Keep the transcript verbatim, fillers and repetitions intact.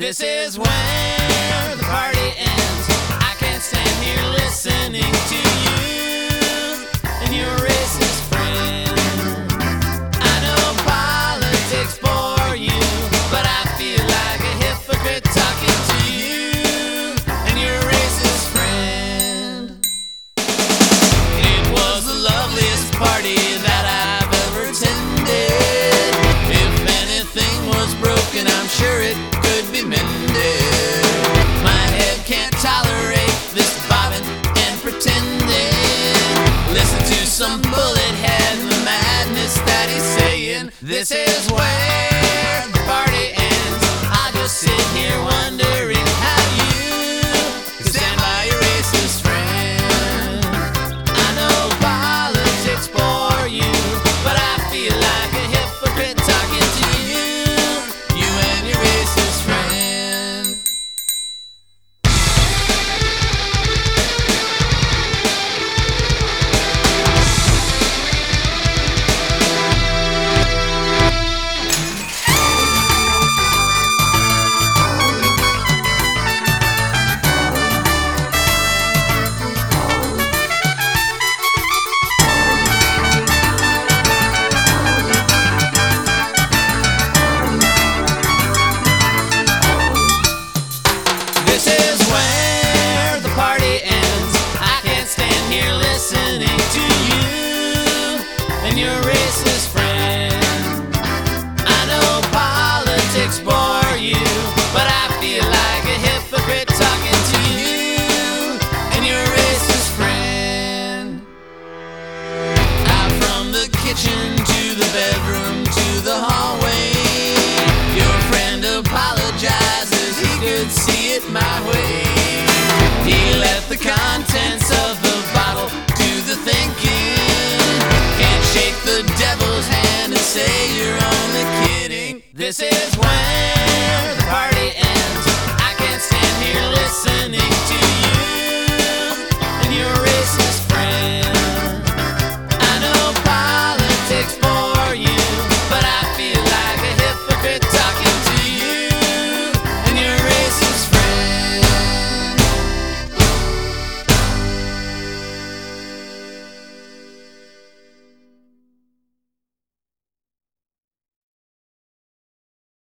This is where the party ends. I can't stand here listening to you and your racist friend. I know politics bore you, but I feel like a hypocrite talking to you and your racist friend. It was the loveliest party that I've ever attended. If anything was broken, I'm sure it could be mended. My head can't tolerate this bobbing and pretending. Listen to some bullet head and the madness that he's saying. This is where the party ends. I'll just sit here wondering how you can stand by your racist friend. I know politics bore you, but I feel like a hypocrite talking to you, you and your racist friend. This is where the party ends. I can't stand here listening to you and your racist friend. I know politics bore you, but I feel like a hypocrite talking to you and your racist friend. Out from the kitchen to the bedroom to the hallway, your friend apologizes, he could see it my way. He left the contents of the bottle to the thinking. Can't shake the devil's hand and say you're only kidding. This is